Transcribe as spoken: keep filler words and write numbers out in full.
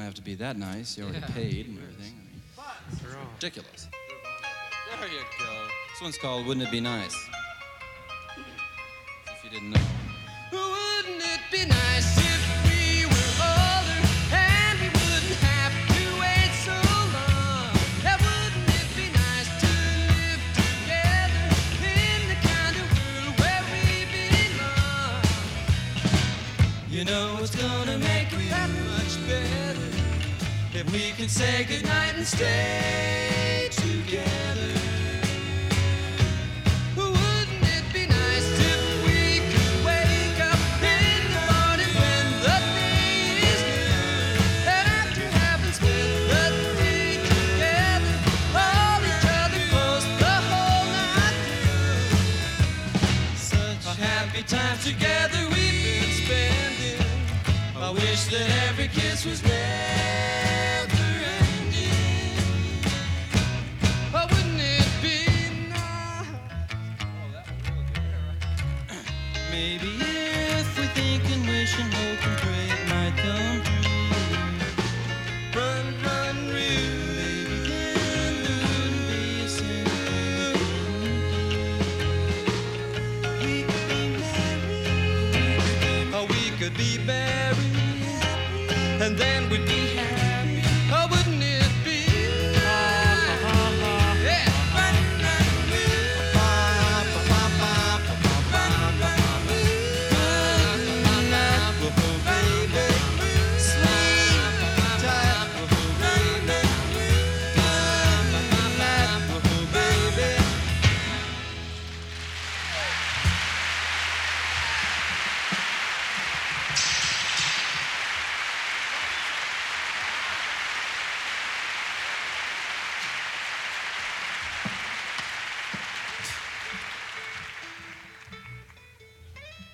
have to be that nice. You already Yeah. paid and everything. I mean, it's ridiculous. There you go. This one's called Wouldn't It Be Nice? If you didn't know. Wouldn't it be nice if we were older and we wouldn't have to wait so long? And wouldn't it be nice to live together in the kind of world where we belong? You know it's gonna make it that much better if we could say goodnight and stay together. Wouldn't it be nice if we could wake up in the morning when the day is new, and after having spent the day together, hold each other close the whole night through? Such happy times together we've been spending. I wish that every kiss was never ending. Oh, wouldn't it be nice? Maybe if we think and wish and hope and pray it might come true. Run, run, real. Maybe then there wouldn't be a single thing we could do. We could be married. Oh, we could be married. And then we'd be